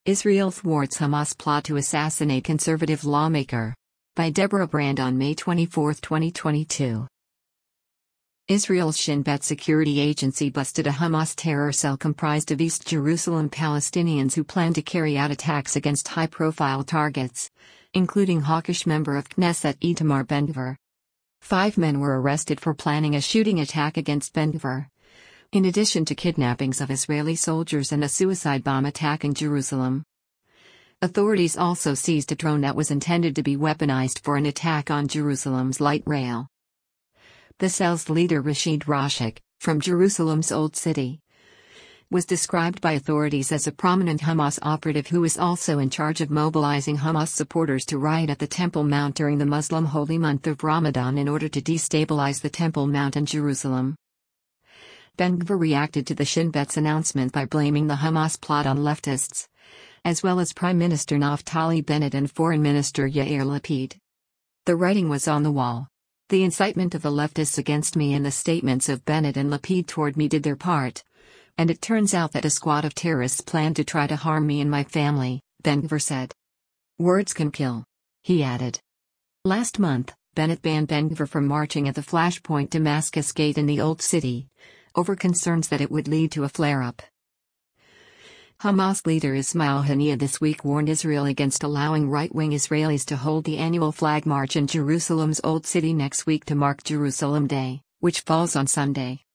Israel thwarts Hamas plot to assassinate conservative lawmaker. By Deborah Brand on May 24, 2022. Israel's Shin Bet security agency busted a Hamas terror cell comprised of East Jerusalem Palestinians who plan to carry out attacks against high-profile targets, including hawkish member of Knesset Itamar Ben-Gvir. 5 men were arrested for planning a shooting attack against Ben-Gvir, in addition to kidnappings of Israeli soldiers and a suicide bomb attack in Jerusalem. Authorities also seized a drone that was intended to be weaponized for an attack on Jerusalem's light rail. The cell's leader Rashid Rashik, from Jerusalem's Old City, was described by authorities as a prominent Hamas operative who was also in charge of mobilizing Hamas supporters to riot at the Temple Mount during the Muslim holy month of Ramadan in order to destabilize the Temple Mount in Jerusalem. Ben-Gvir reacted to the Shin Bet's announcement by blaming the Hamas plot on leftists, as well as Prime Minister Naftali Bennett and Foreign Minister Yair Lapid. The writing was on the wall. The incitement of the leftists against me and the statements of Bennett and Lapid toward me did their part. And it turns out that a squad of terrorists planned to try to harm me and my family, Ben-Gvir said. Words can kill, he added. Last month, Bennett banned Ben-Gvir from marching at the Flashpoint Damascus Gate in the Old City, over concerns that it would lead to a flare-up. Hamas leader Ismail Haniyeh this week warned Israel against allowing right-wing Israelis to hold the annual flag march in Jerusalem's Old City next week to mark Jerusalem Day, which falls on Sunday.